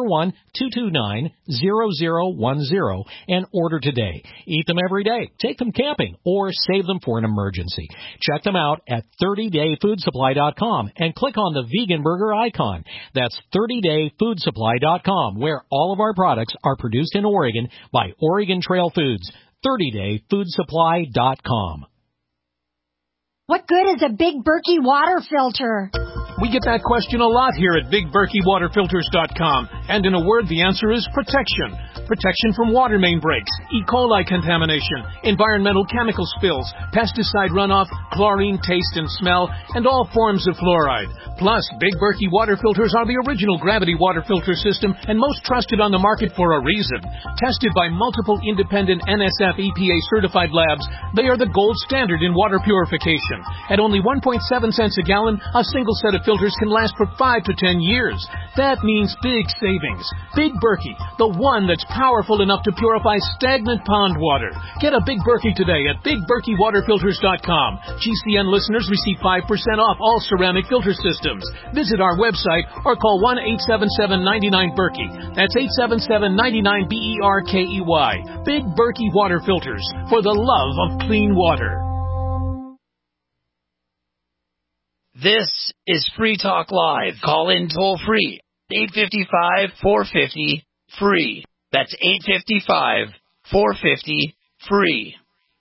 541-229-0010 and order today. Eat them every day, take them camping, or save them for an emergency. Check them out at 30dayfoodsupply.com and click on the vegan burger icon. That's 30dayfoodsupply.com, where all of our products are produced in Oregon by Oregon Trail Foods. 30dayfoodsupply.com. What good is a Big Berkey water filter? We get that question a lot here at BigBerkeyWaterFilters.com. And in a word, the answer is protection. Protection from water main breaks, E. coli contamination, environmental chemical spills, pesticide runoff, chlorine taste and smell, and all forms of fluoride. Plus, Big Berkey water filters are the original gravity water filter system and most trusted on the market for a reason. Tested by multiple independent NSF EPA certified labs, they are the gold standard in water purification. At only 1.7 cents a gallon, a single set of filters can last for 5 to 10 years. That means big savings. Big Berkey, the one that's powerful enough to purify stagnant pond water. Get a Big Berkey today at BigBerkeyWaterFilters.com. GCN listeners receive 5% off all ceramic filter systems. Visit our website or call 1-877-99-BERKEY. That's 877-99-BERKEY. Big Berkey Water Filters, for the love of clean water. This is Free Talk Live. Call in toll free. 855-450-FREE. That's 855-450-FREE.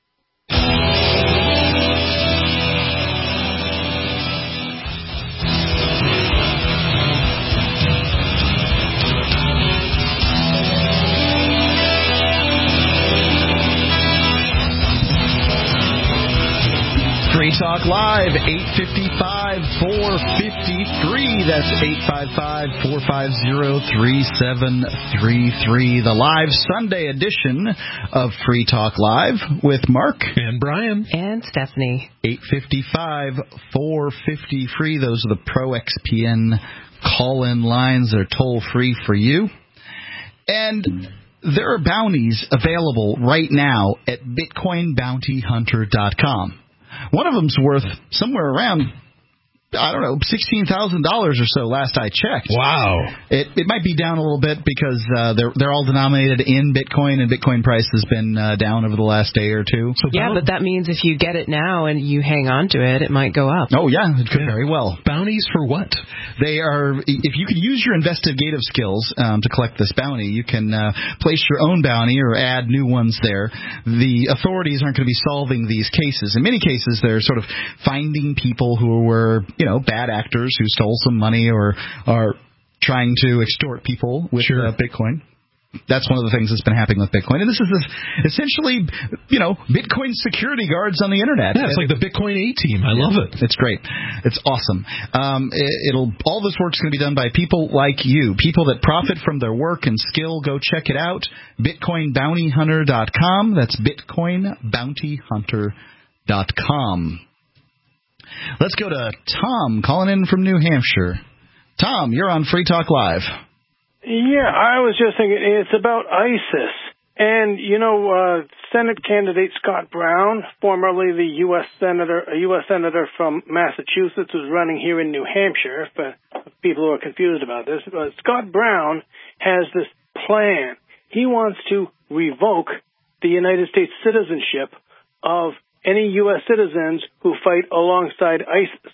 Free Talk Live, 855-450-FREE. That's 855-450-3733. The live Sunday edition of Free Talk Live with Mark. And Brian. And Stephanie. 855-450-FREE. Those are the Pro XPN call-in lines. They're toll-free for you. And there are bounties available right now at BitcoinBountyHunter.com. One of them's worth somewhere around, I don't know, $16,000 or so last I checked. Wow. It might be down a little bit because they're all denominated in Bitcoin, and Bitcoin price has been down over the last day or two. So yeah, but that means if you get it now and you hang on to it, it might go up. Oh, yeah, it could very well. Bounties for what? They are, if you can use your investigative skills to collect this bounty, you can place your own bounty or add new ones there. The authorities aren't going to be solving these cases. In many cases, they're sort of finding people who were, bad actors who stole some money or are trying to extort people with Bitcoin. That's one of the things that's been happening with Bitcoin. And this is essentially, Bitcoin security guards on the Internet. Yeah, it's like the Bitcoin A-team. I love it. It's great. It's awesome. All this work's going to be done by people like you, people that profit from their work and skill. Go check it out, BitcoinBountyHunter.com. That's BitcoinBountyHunter.com. Let's go to Tom calling in from New Hampshire. Tom, you're on Free Talk Live. Yeah, I was just thinking, it's about ISIS. And, Senate candidate Scott Brown, formerly a U.S. Senator from Massachusetts, who's running here in New Hampshire, for people who are confused about this. Scott Brown has this plan. He wants to revoke the United States citizenship of any U.S. citizens who fight alongside ISIS.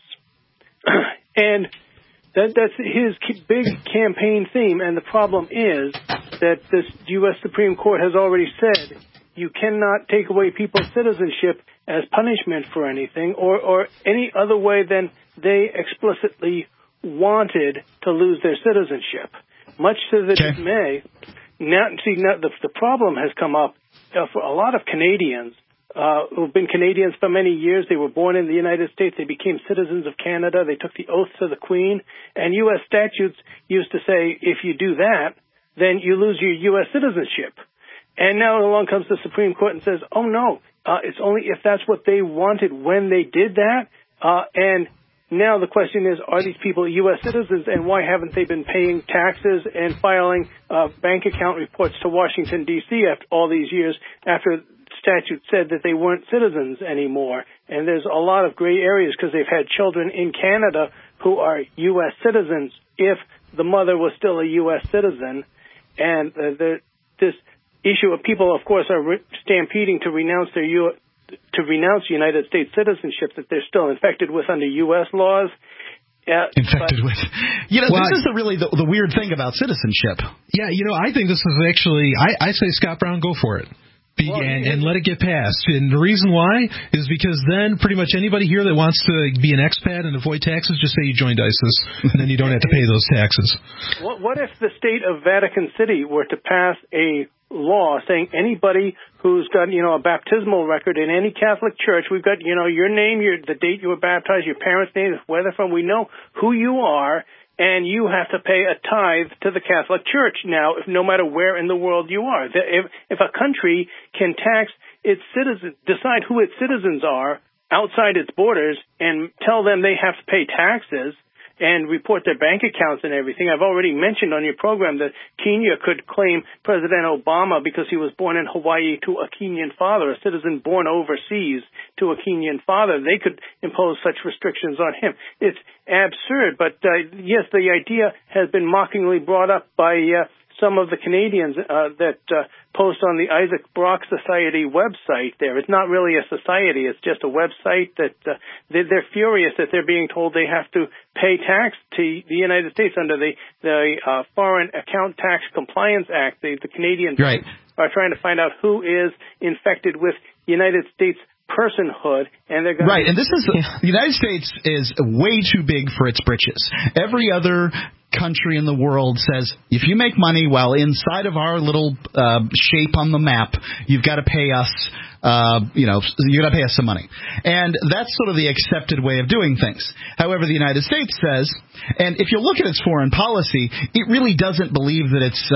And that's his big campaign theme, and the problem is that this U.S. Supreme Court has already said you cannot take away people's citizenship as punishment for anything or any other way than they explicitly wanted to lose their citizenship, much to the dismay. Now, the problem has come up for a lot of Canadians who've been Canadians for many years. They were born in the United States. They became citizens of Canada. They took the oath to the Queen. And U.S. statutes used to say, if you do that, then you lose your U.S. citizenship. And now along comes the Supreme Court and says, oh, no, it's only if that's what they wanted when they did that. And now the question is, are these people U.S. citizens, and why haven't they been paying taxes and filing bank account reports to Washington, D.C. after all these years after statute said that they weren't citizens anymore? And there's a lot of gray areas because they've had children in Canada who are U.S. citizens if the mother was still a U.S. citizen. And this issue of people, of course, are stampeding to renounce United States citizenship that they're still infected with under U.S. laws. This is really the weird thing about citizenship. Yeah, I think this is actually, I say Scott Brown, go for it. And let it get passed. And the reason why is because then pretty much anybody here that wants to be an expat and avoid taxes, just say you joined ISIS, and then you don't have to pay those taxes. What if the state of Vatican City were to pass a law saying anybody who's got, a baptismal record in any Catholic church, we've got, your name, the date you were baptized, your parents' name, where they're from, we know who you are, and you have to pay a tithe to the Catholic Church now, no matter where in the world you are. If a country can tax its citizens, decide who its citizens are outside its borders, and tell them they have to pay taxes and report their bank accounts and everything. I've already mentioned on your program that Kenya could claim President Obama because he was born in Hawaii to a Kenyan father, a citizen born overseas to a Kenyan father. They could impose such restrictions on him. It's absurd, but yes, the idea has been mockingly brought up by some of the Canadians that post on the Isaac Brock Society website there. It's not really a society. It's just a website that they're furious that they're being told they have to pay tax to the United States under the Foreign Account Tax Compliance Act. The Canadians are trying to find out who is infected with United States personhood, and they're going and this is the United States is way too big for its britches. Every other country in the world says if you make money while inside of our little shape on the map, you've got to pay us. You got to pay us some money, and that's sort of the accepted way of doing things. However, the United States says, and if you look at its foreign policy, it really doesn't believe that it's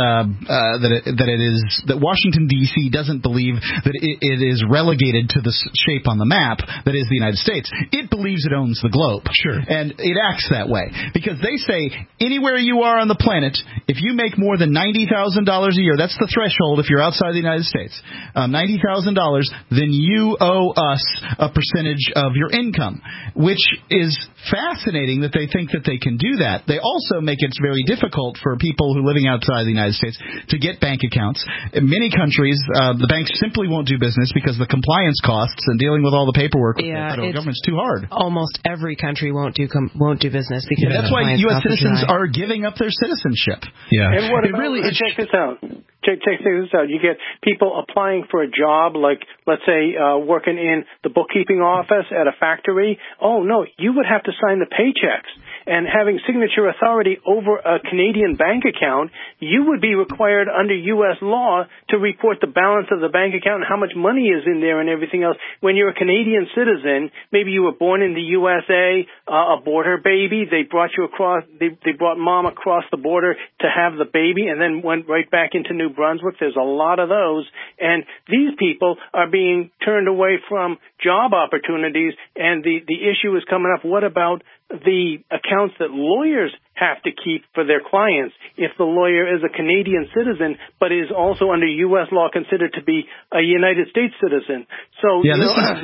that Washington D.C. doesn't believe that it is relegated to the shape on the map that is the United States. It believes it owns the globe, and it acts that way because they say anywhere you are on the planet, if you make more than $90,000 a year, that's the threshold. If you're outside the United States, $90,000. Then you owe us a percentage of your income, which is fascinating that they think that they can do that. They also make it very difficult for people who are living outside the United States to get bank accounts. In many countries, the banks simply won't do business because the compliance costs and dealing with all the paperwork with the federal government's too hard. Almost every country won't do business because that's why U.S. citizens are giving up their citizenship. Yeah, and what about, check this out. Check this out. You get people applying for a job, like, let's say, working in the bookkeeping office at a factory. Oh, no, you would have to sign the paychecks. and having signature authority over a Canadian bank account, you would be required under U.S. law to report the balance of the bank account and how much money is in there and everything else. When you're a Canadian citizen, maybe you were born in the USA, a border baby, they brought you across, they brought mom across the border to have the baby and then went right back into New Brunswick. There's a lot of those. And these people are being turned away from job opportunities, and the issue is coming up. What about the accounts that lawyers have to keep for their clients if the lawyer is a Canadian citizen but is also under U.S. law considered to be a United States citizen? So, this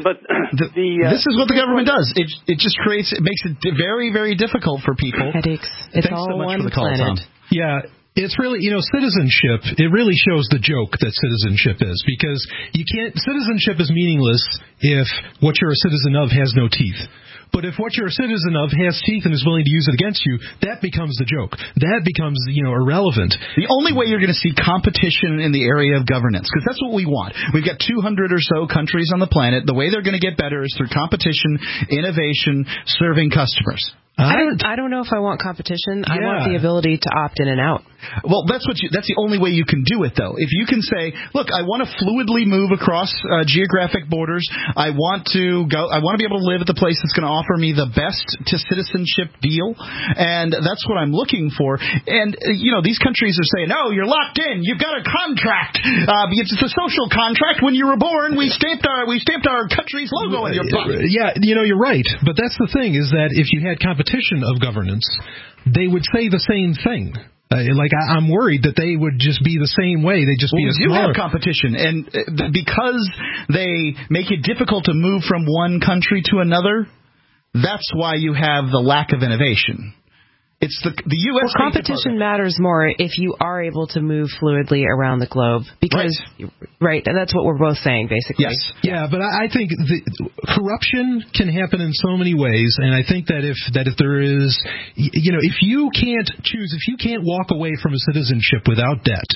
is what the government does. It just makes it very, very difficult for people. Headaches. It's Thanks all so much one for the call, planet. Tom. Yeah. It's really, citizenship, it really shows the joke that citizenship is, because citizenship is meaningless if what you're a citizen of has no teeth. But if what you're a citizen of has teeth and is willing to use it against you, that becomes the joke. That becomes, irrelevant. The only way you're going to see competition in the area of governance, because that's what we want. We've got 200 or so countries on the planet. The way they're going to get better is through competition, innovation, serving customers. I don't know if I want competition. I want the ability to opt in and out. Well, that's the only way you can do it, though. If you can say, look, I want to fluidly move across geographic borders. I want to be able to live at the place that's going to offer me the best to citizenship deal, and that's what I'm looking for. And these countries are saying, no, you're locked in. You've got a contract. It's a social contract. When you were born, we stamped our country's logo on your butt. Yeah, you're right. But that's the thing, is that if you had competition of governance, they would say the same thing. I'm worried that they would just be the same way. They'd just be a smaller. You have competition, and because they make it difficult to move from one country to another, that's why you have the lack of innovation. It's the U.S. Well, competition matters more if you are able to move fluidly around the globe, because right, and that's what we're both saying, basically. Yes, yeah, but I think corruption can happen in so many ways, and I think that if there is, if you can't choose, if you can't walk away from a citizenship without debt,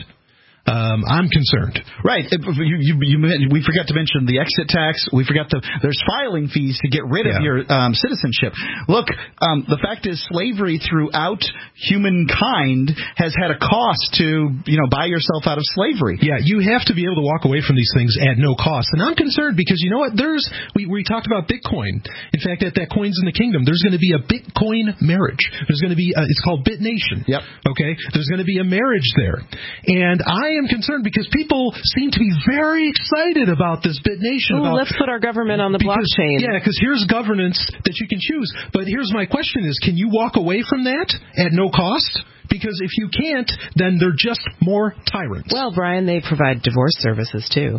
I'm concerned. Right. We forgot to mention the exit tax. We forgot there's filing fees to get rid of your citizenship. Look, the fact is slavery throughout humankind has had a cost to, buy yourself out of slavery. Yeah, you have to be able to walk away from these things at no cost. And I'm concerned because, you know what, we talked about Bitcoin. In fact, at that Coins in the Kingdom, there's going to be a Bitcoin marriage. There's going to be, it's called BitNation. Yep. Okay? There's going to be a marriage there. And I am concerned because people seem to be very excited about this BitNation. Let's put our government on the blockchain. Yeah, because here's governance that you can choose. But here's my question is, can you walk away from that at no cost? Because if you can't, then they're just more tyrants. Well, Brian, they provide divorce services, too.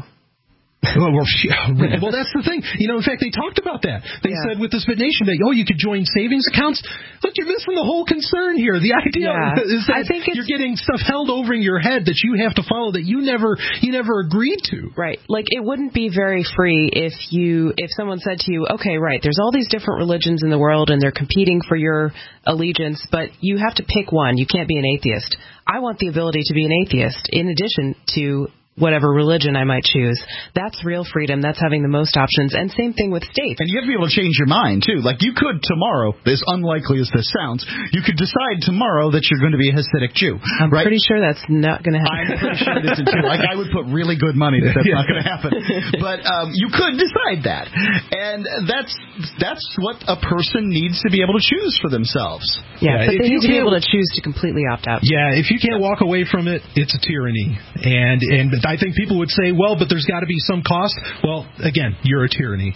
Well, that's the thing. In fact, they talked about that. They said with this BitNation that, you could join savings accounts. Look, you're missing the whole concern here. The idea is that you're getting stuff held over in your head that you have to follow that you never agreed to. Right. Like, it wouldn't be very free if someone said to you, okay, right, there's all these different religions in the world and they're competing for your allegiance, but you have to pick one. You can't be an atheist. I want the ability to be an atheist in addition to whatever religion I might choose. That's real freedom. That's having the most options. And same thing with states. And you have to be able to change your mind, too. Like, you could tomorrow, as unlikely as this sounds, you could decide tomorrow that you're going to be a Hasidic Jew. I'm pretty sure that's not going to happen. I'm pretty sure it isn't, too. Like, I would put really good money that that's not going to happen. But you could decide that. And that's what a person needs to be able to choose for themselves. Yeah, but they need to be able to choose to completely opt out. Yeah, if you can't walk away from it, it's a tyranny. And I think people would say, well, but there's got to be some cost. Well, again, you're a tyranny.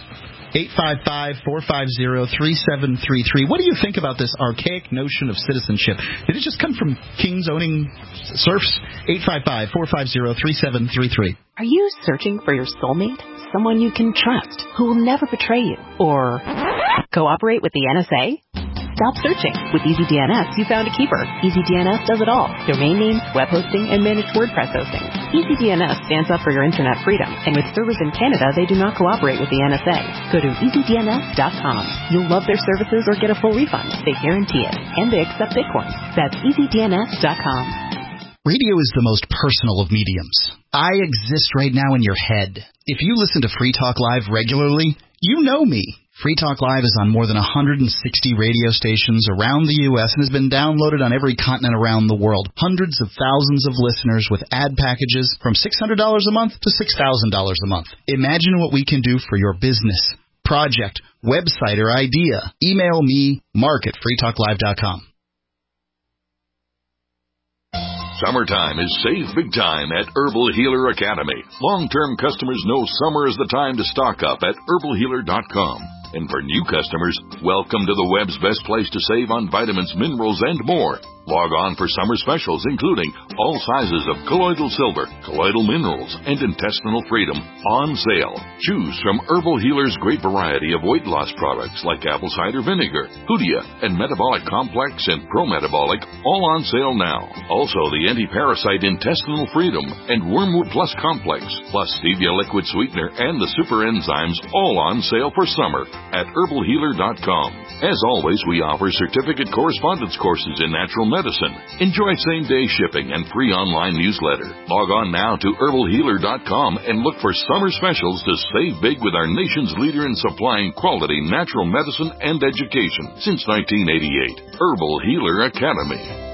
855-450-3733. What do you think about this archaic notion of citizenship? Did it just come from kings owning serfs? 855-450-3733. Are you searching for your soulmate? Someone you can trust, who will never betray you? Or cooperate with the NSA? Stop searching. With EasyDNS, you found a keeper. EasyDNS does it all. Domain names, web hosting, and managed WordPress hosting. EasyDNS stands up for your internet freedom. And with servers in Canada, they do not cooperate with the NSA. Go to EasyDNS.com. You'll love their services or get a full refund. They guarantee it. And they accept Bitcoin. That's EasyDNS.com. Radio is the most personal of mediums. I exist right now in your head. If you listen to Free Talk Live regularly, you know me. Free Talk Live is on more than 160 radio stations around the U.S. and has been downloaded on every continent around the world. Hundreds of thousands of listeners with ad packages from $600 a month to $6,000 a month. Imagine what we can do for your business, project, website, or idea. Email me, mark@freetalklive.com. Summertime is save big time at Herbal Healer Academy. Long-term customers know summer is the time to stock up at herbalhealer.com. And for new customers, welcome to the web's best place to save on vitamins, minerals, and more. Log on for summer specials, including all sizes of colloidal silver, colloidal minerals, and intestinal freedom on sale. Choose from Herbal Healer's great variety of weight loss products like apple cider vinegar, Hoodia, and Metabolic Complex and Pro-Metabolic, all on sale now. Also, the anti-parasite intestinal freedom and Wormwood Plus Complex, plus stevia liquid sweetener and the super enzymes, all on sale for summer at herbalhealer.com. As always, we offer certificate correspondence courses in natural medicine. Enjoy same-day shipping and free online newsletter. Log on now to herbalhealer.com and look for summer specials to save big with our nation's leader in supplying quality natural medicine and education since 1988. Herbal Healer Academy.